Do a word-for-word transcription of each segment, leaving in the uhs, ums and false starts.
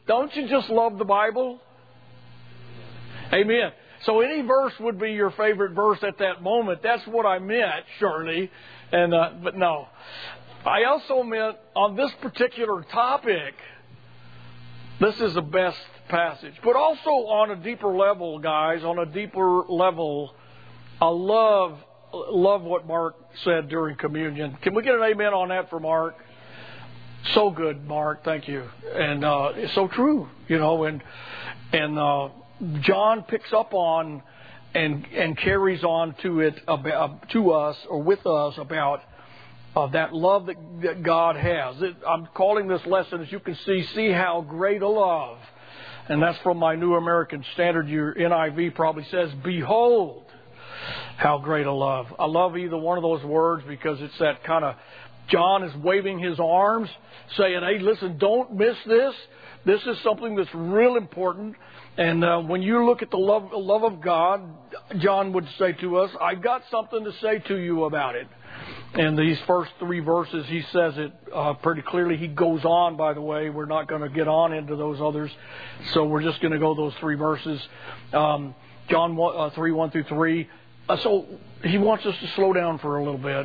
don't you just love the Bible? Amen. So any verse would be your favorite verse at that moment. That's what I meant, surely. And uh, but no. I also meant on this particular topic, this is the best passage. But also on a deeper level, guys, on a deeper level, I love love what Mark said during communion. Can we get an amen on that for Mark? So good, Mark. Thank you. And uh, it's so true, you know. And and uh, John picks up on and and carries on to it about, to us or with us about uh, that love that, that God has. It, I'm calling this lesson, as you can see, see how great a love. And that's from my New American Standard. Your N I V probably says, behold, how great a love. I love either one of those words because it's that kind of, John is waving his arms, saying, hey, listen, don't miss this. This is something that's real important. And uh, when you look at the love, love of God, John would say to us, I've got something to say to you about it. And these first three verses, he says it uh, pretty clearly. He goes on, by the way. We're not going to get on into those others. So we're just going to go those three verses. Um, John uh, three, one through three. Uh, so he wants us to slow down for a little bit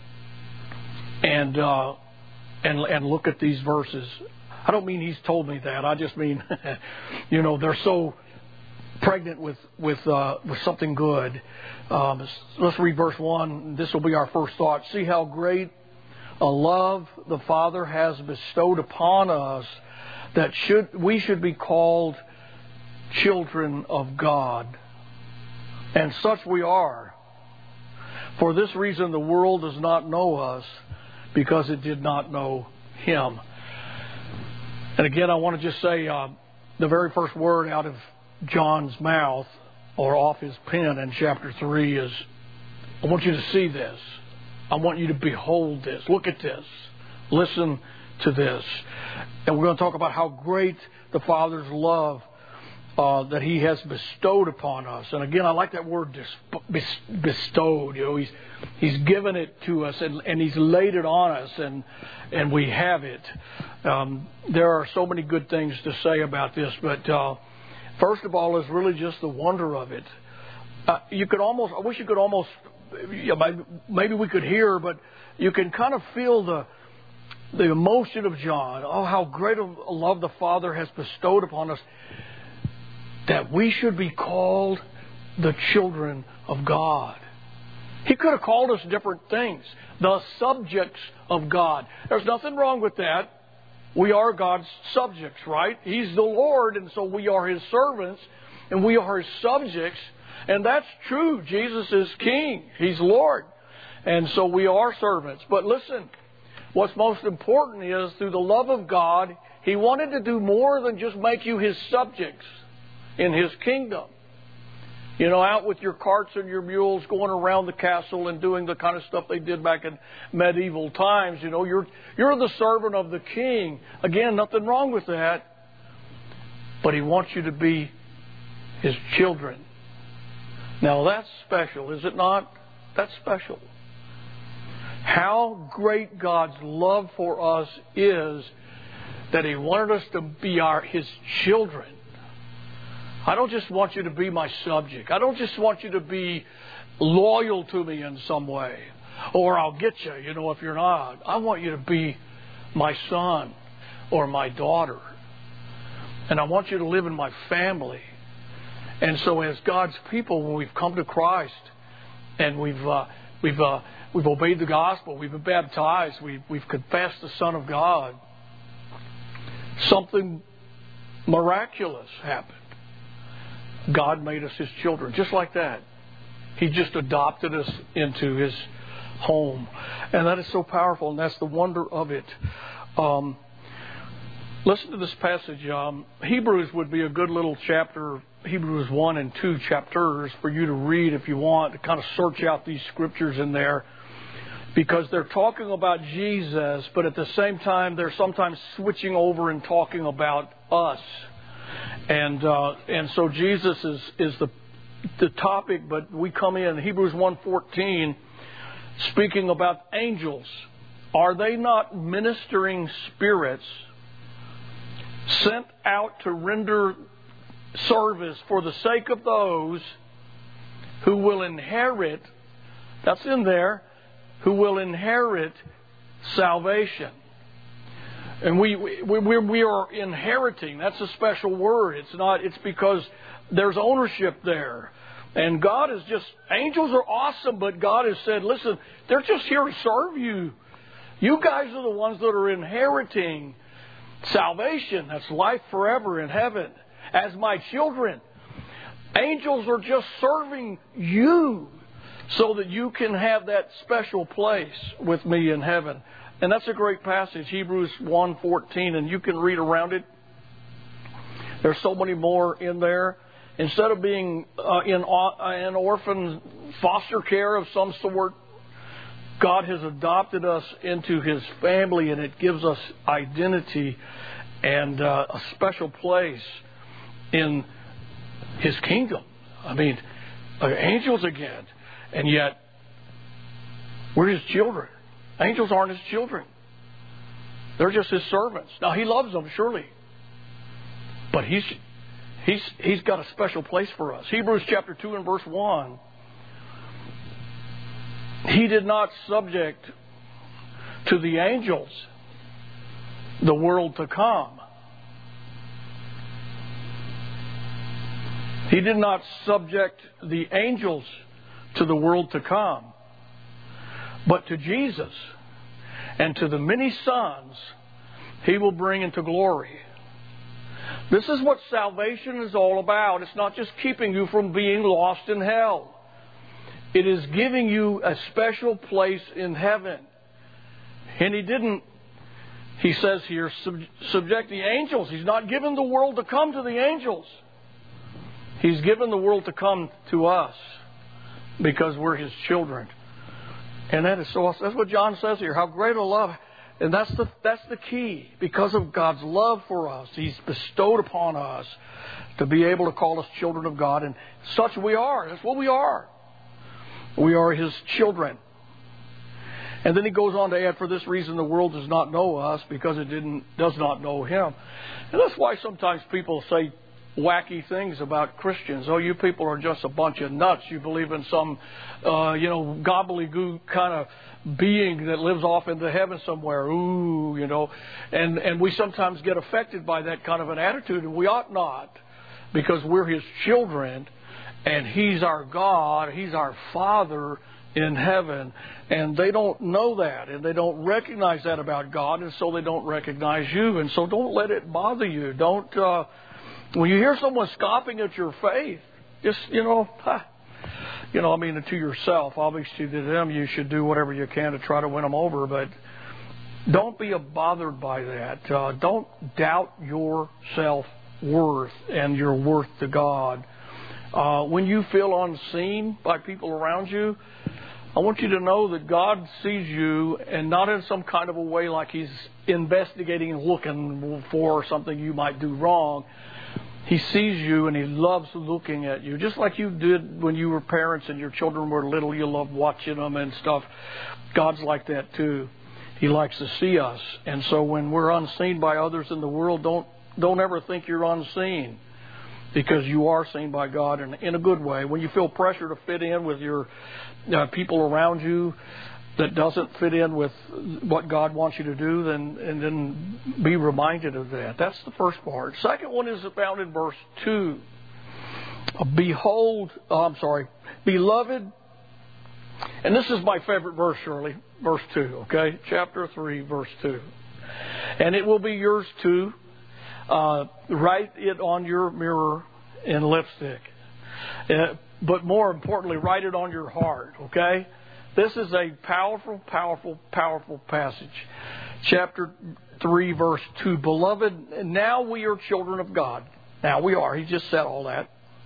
and uh, and and look at these verses. I don't mean he's told me that. I just mean, you know, they're so pregnant with with uh, with something good. Um, let's read verse one. This will be our first thought. See how great a love the Father has bestowed upon us, that should we should be called children of God. And such we are. For this reason the world does not know us, because it did not know Him. And again, I want to just say uh, the very first word out of John's mouth, or off his pen in chapter three, is, I want you to see this. I want you to behold this. Look at this. Listen to this. And we're going to talk about how great the Father's love uh, that He has bestowed upon us. And again, I like that word, bestowed. You know, He's He's given it to us, and, and He's laid it on us, and and we have it. Um, there are so many good things to say about this, but uh, first of all is really just the wonder of it. Uh, you could almost, I wish you could almost, you know, maybe we could hear, but you can kind of feel the the emotion of John. Oh, how great a love the Father has bestowed upon us, that we should be called the children of God. He could have called us different things. The subjects of God. There's nothing wrong with that. We are God's subjects, right? He's the Lord, and so we are His servants, and we are His subjects. And that's true. Jesus is King. He's Lord. And so we are servants. But listen, what's most important is, through the love of God, He wanted to do more than just make you His subjects in His kingdom. You know, out with your carts and your mules, going around the castle and doing the kind of stuff they did back in medieval times. You know, you're you're the servant of the king. Again, nothing wrong with that. But He wants you to be His children. Now, that's special, is it not? That's special. How great God's love for us is, that He wanted us to be our His children. I don't just want you to be my subject. I don't just want you to be loyal to me in some way, or I'll get you, you know, if you're not. I want you to be my son or my daughter. And I want you to live in my family. And so as God's people, when we've come to Christ and we've uh, we've uh, we've obeyed the gospel, we've been baptized, we've, we've confessed the Son of God, something miraculous happened. God made us His children, just like that. He just adopted us into His home. And that is so powerful, and that's the wonder of it. Um, listen to this passage. Um, Hebrews would be a good little chapter, Hebrews one and two chapters, for you to read if you want, to kind of search out these scriptures in there. Because they're talking about Jesus, but at the same time, they're sometimes switching over and talking about us. And uh, and so Jesus is, is the the topic, but we come in Hebrews one fourteen, speaking about angels. Are they not ministering spirits sent out to render service for the sake of those who will inherit, that's in there, who will inherit salvation. And we we we, we are inheriting. That's a special word. It's not. It's because there's ownership there. And God is just, angels are awesome, but God has said, listen, they're just here to serve you. You guys are the ones that are inheriting salvation. That's life forever in heaven. As my children, angels are just serving you so that you can have that special place with me in heaven. And that's a great passage, Hebrews one fourteen, and you can read around it. There's so many more in there. Instead of being uh, in, uh, in orphan foster care of some sort, God has adopted us into His family, and it gives us identity and uh, a special place in His kingdom. I mean, uh, angels again, and yet we're His children. Angels aren't His children. They're just His servants. Now, He loves them, surely. But He's He's He's got a special place for us. Hebrews chapter two and verse one. He did not subject to the angels the world to come. He did not subject the angels to the world to come, but to Jesus and to the many sons He will bring into glory. This is what salvation is all about. It's not just keeping you from being lost in hell. It is giving you a special place in heaven. And He didn't, He says here, sub- subject the angels. He's not given the world to come to the angels. He's given the world to come to us because we're His children. And that is so awesome. That's what John says here. How great a love. And that's the that's the key. Because of God's love for us, He's bestowed upon us to be able to call us children of God. And such we are. That's what we are. We are His children. And then He goes on to add, for this reason the world does not know us, because it didn't does not know Him. And that's why sometimes people say wacky things about Christians. Oh, you people are just a bunch of nuts. You believe in some, uh, you know, gobbledygook kind of being that lives off into heaven somewhere. Ooh, you know. And, and we sometimes get affected by that kind of an attitude, and we ought not, because we're His children, and He's our God, He's our Father in heaven. And they don't know that, and they don't recognize that about God, and so they don't recognize you. And so don't let it bother you. Don't... Uh, When you hear someone scoffing at your faith, just, you know, ha, you know, I mean, to yourself, obviously to them, you should do whatever you can to try to win them over, but don't be bothered by that. Uh, don't doubt your self-worth and your worth to God. Uh, when you feel unseen by people around you, I want you to know that God sees you, and not in some kind of a way like He's investigating and looking for something you might do wrong. He sees you, and He loves looking at you. Just like you did when you were parents and your children were little, you loved watching them and stuff. God's like that too. He likes to see us. And so when we're unseen by others in the world, don't don't ever think you're unseen, because you are seen by God, and in a good way. When you feel pressure to fit in with your uh, people around you that doesn't fit in with what God wants you to do, then and then be reminded of that. That's the first part. Second one is found in verse two. Behold, oh, I'm sorry, beloved, and this is my favorite verse, Shirley, verse two, okay? Chapter three, verse two. And it will be yours too. Uh, write it on your mirror in lipstick. Uh, but more importantly, write it on your heart, okay? This is a powerful, powerful, powerful passage. Chapter three, verse two. Beloved, now we are children of God. Now we are. He just said all that.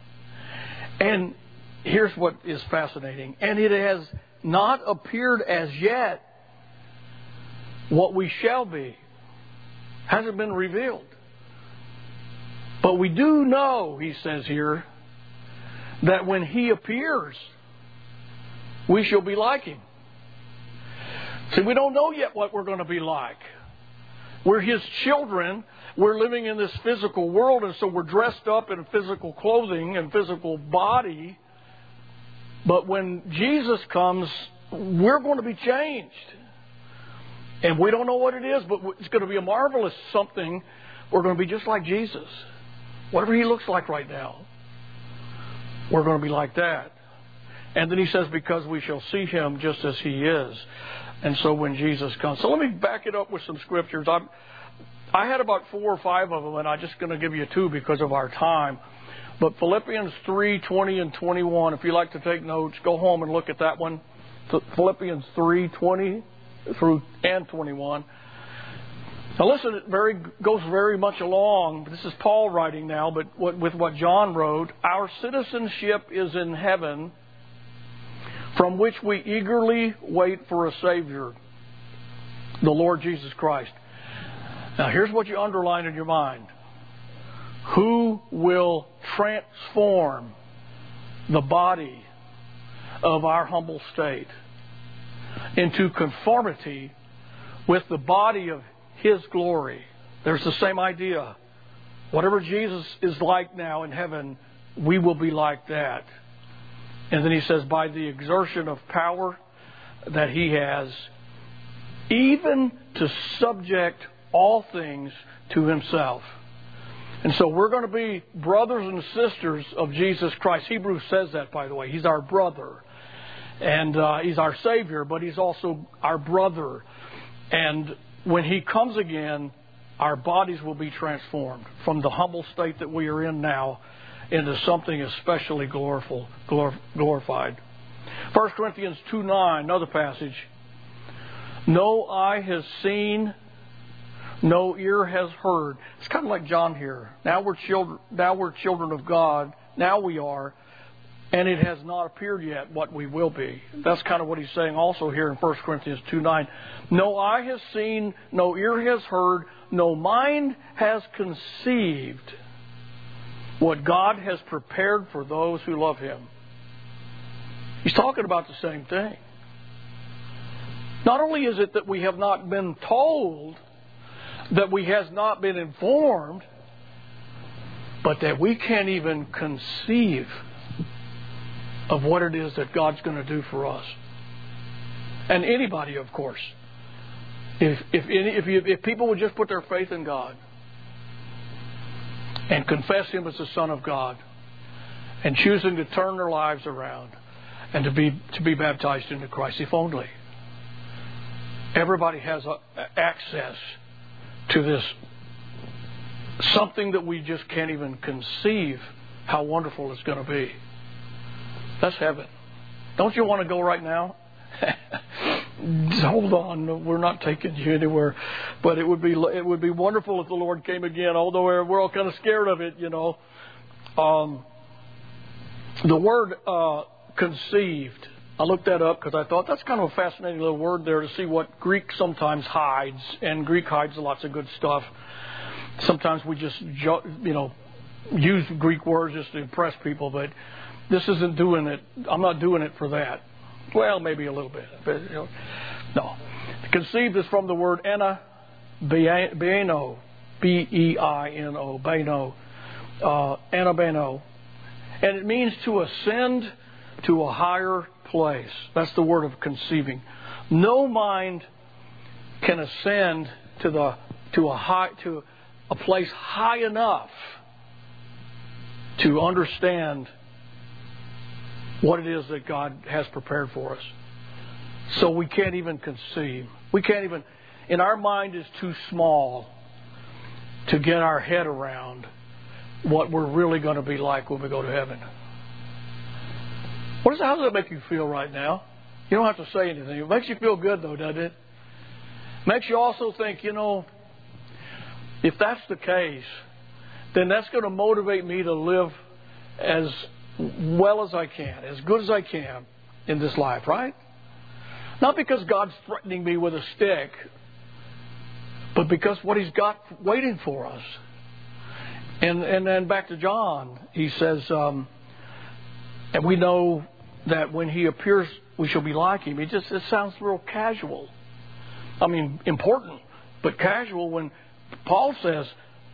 And here's what is fascinating. And it has not appeared as yet what we shall be. Hasn't been revealed. But we do know, he says here, that when He appears, we shall be like Him. See, we don't know yet what we're going to be like. We're His children, we're living in this physical world, and so we're dressed up in physical clothing and physical body. But when Jesus comes, we're going to be changed. And we don't know what it is, but it's going to be a marvelous something. We're going to be just like Jesus. Whatever He looks like right now, we're going to be like that. And then He says, because we shall see Him just as He is. And so when Jesus comes. So let me back it up with some scriptures. I'm, I had about four or five of them, and I'm just going to give you two because of our time. But Philippians three, twenty and twenty-one, if you like to take notes, go home and look at that one. Philippians three, twenty through and twenty-one. Now listen, it very goes very much along. This is Paul writing now, but what, with what John wrote. Our citizenship is in heaven, from which we eagerly wait for a Savior, the Lord Jesus Christ. Now here's what you underline in your mind. Who will transform the body of our humble state into conformity with the body of His glory. There's the same idea. Whatever Jesus is like now in heaven, we will be like that. And then He says, by the exertion of power that He has, even to subject all things to Himself. And so we're going to be brothers and sisters of Jesus Christ. Hebrews says that, by the way. He's our brother. And uh, He's our Savior, but He's also our brother. And when He comes again, our bodies will be transformed from the humble state that we are in now into something especially gloriful, glor- glorified. First Corinthians two nine, another passage. No eye has seen, no ear has heard. It's kind of like John here. Now we're children, now we're children of God. Now we are. And it has not appeared yet what we will be. That's kind of what he's saying also here in First Corinthians two nine. No eye has seen, no ear has heard, no mind has conceived what God has prepared for those who love Him. He's talking about the same thing. Not only is it that we have not been told, that we has not been informed, but that we can't even conceive of what it is that God's going to do for us. And anybody, of course. If if if, you, if people would just put their faith in God and confess Him as the Son of God and choosing to turn their lives around and to be to be baptized into Christ, if only. Everybody has a, access to this, something that we just can't even conceive how wonderful it's going to be. That's heaven. Don't you want to go right now? Hold on, we're not taking you anywhere. But it would be it would be wonderful if the Lord came again. Although we're, we're all kind of scared of it, you know. Um, the word uh, conceived. I looked that up because I thought that's kind of a fascinating little word there to see what Greek sometimes hides, and Greek hides lots of good stuff. Sometimes we just you know use Greek words just to impress people, but this isn't doing it. I'm not doing it for that. Well, maybe a little bit, but you know, no. Conceived is from the word ena, beno, B E I N O, beno, uh, anabeno, and it means to ascend to a higher place. That's the word of conceiving. No mind can ascend to the to a high to a place high enough to understand what it is that God has prepared for us. So we can't even conceive. We can't even, and our mind is too small to get our head around what we're really going to be like when we go to heaven. What is, how does that make you feel right now? You don't have to say anything. It makes you feel good, though, doesn't it? Makes you also think, you know, if that's the case, then that's going to motivate me to live as well as I can, as good as I can in this life, right? Not because God's threatening me with a stick, but because what He's got waiting for us. And and then back to John, he says, um, and we know that when He appears, we shall be like Him. It just it sounds real casual. I mean, important, but casual when Paul says,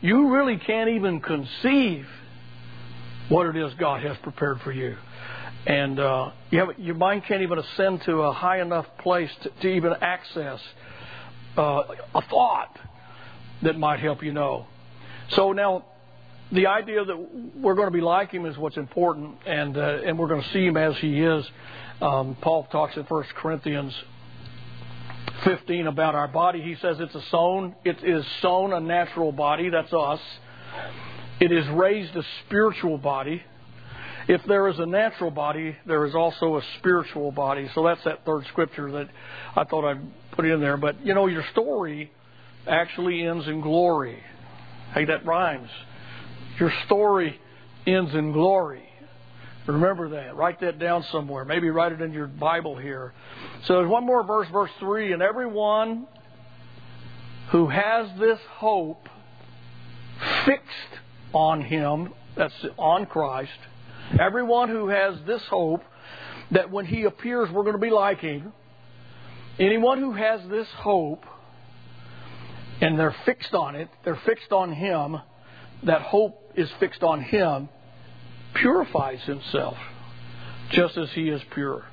you really can't even conceive what it is God has prepared for you. And uh, you have, your mind can't even ascend to a high enough place to, to even access uh, a thought that might help you know. So now, the idea that we're going to be like Him is what's important, and uh, and we're going to see Him as He is. Um, Paul talks in First Corinthians fifteen about our body. He says it's a sown, it is sown a natural body, that's us. It is raised a spiritual body. If there is a natural body, there is also a spiritual body. So that's that third scripture that I thought I'd put in there. But, you know, your story actually ends in glory. Hey, that rhymes. Your story ends in glory. Remember that. Write that down somewhere. Maybe write it in your Bible here. So there's one more verse, verse three. And everyone who has this hope fixed on Him, that's on Christ, everyone who has this hope that when He appears we're going to be like Him, anyone who has this hope and they're fixed on it, they're fixed on Him, that hope is fixed on Him, purifies himself just as He is pure.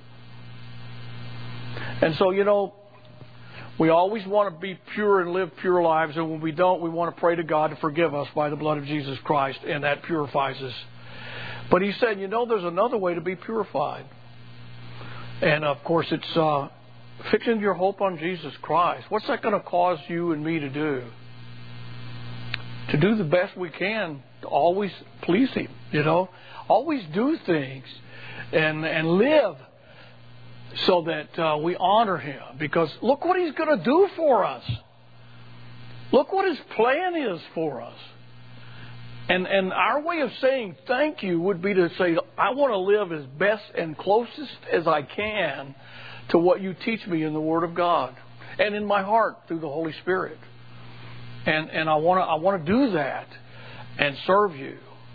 And so, you know, we always want to be pure and live pure lives, and when we don't, we want to pray to God to forgive us by the blood of Jesus Christ, and that purifies us. But He said, you know, there's another way to be purified. And, of course, it's uh, fixing your hope on Jesus Christ. What's that going to cause you and me to do? To do the best we can to always please Him, you know. Always do things and and live so that uh, we honor Him. Because look what He's going to do for us. Look what His plan is for us. And and our way of saying thank you would be to say, I want to live as best and closest as I can to what you teach me in the Word of God and in my heart through the Holy Spirit. And and I want to I want to do that and serve you.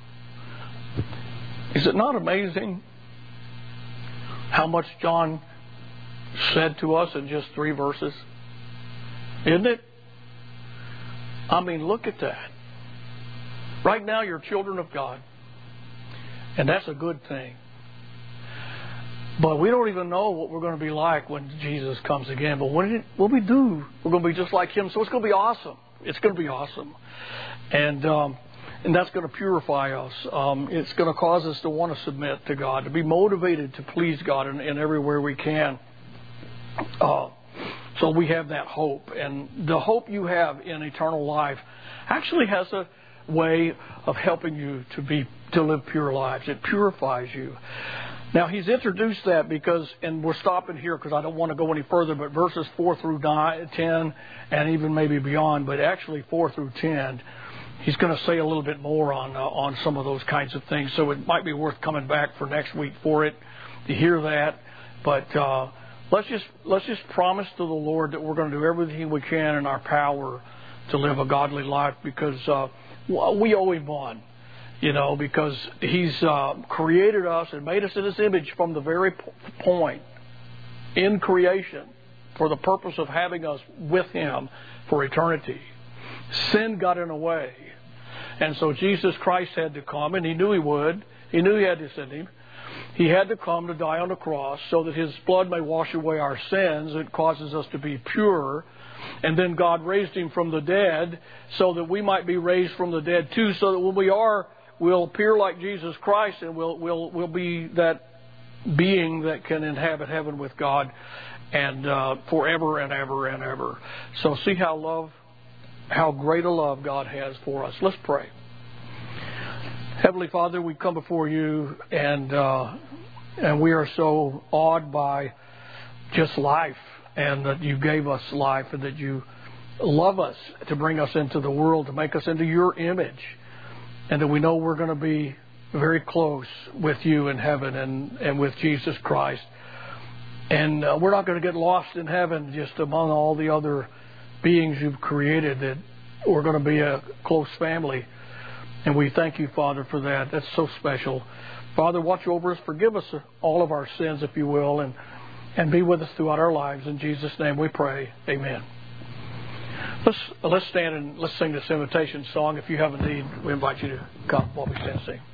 Is it not amazing how much John said to us in just three verses? Isn't it? I mean, look at that. Right now, you're children of God. And that's a good thing. But we don't even know what we're going to be like when Jesus comes again. But when, it, when we do, we're going to be just like Him. So it's going to be awesome. It's going to be awesome. And um, and that's going to purify us. Um, it's going to cause us to want to submit to God, to be motivated to please God in, in everywhere we can. Uh, so we have that hope. And the hope you have in eternal life actually has a way of helping you to be to live pure lives. It purifies you. Now, He's introduced that because, and we're stopping here because I don't want to go any further, but verses four through nine, ten, and even maybe beyond, but actually four through ten, He's going to say a little bit more on uh, on some of those kinds of things. So it might be worth coming back for next week for it, to hear that. But uh, let's just let's just promise to the Lord that we're going to do everything we can in our power to live a godly life, because uh, we owe Him one. You know, because He's uh, created us and made us in His image from the very point in creation for the purpose of having us with Him for eternity. Sin got in the way. And so Jesus Christ had to come, and He knew He would. He knew He had to send Him. He had to come to die on the cross so that His blood may wash away our sins. It causes us to be pure. And then God raised Him from the dead so that we might be raised from the dead too, so that when we are, we'll appear like Jesus Christ, and we'll we'll we'll be that being that can inhabit heaven with God and uh, forever and ever and ever. So see how love, how great a love God has for us. Let's pray. Heavenly Father, we come before You, and uh, and we are so awed by just life, and that You gave us life, and that You love us to bring us into the world, to make us into Your image. And that we know we're going to be very close with You in heaven and, and with Jesus Christ. And uh, we're not going to get lost in heaven just among all the other beings You've created, that we're going to be a close family. And we thank You, Father, for that. That's so special. Father, watch over us. Forgive us all of our sins, if You will, and, and be with us throughout our lives. In Jesus' name we pray. Amen. Let's let's stand and let's sing this invitation song. If you have a need, we invite you to come while we stand and sing.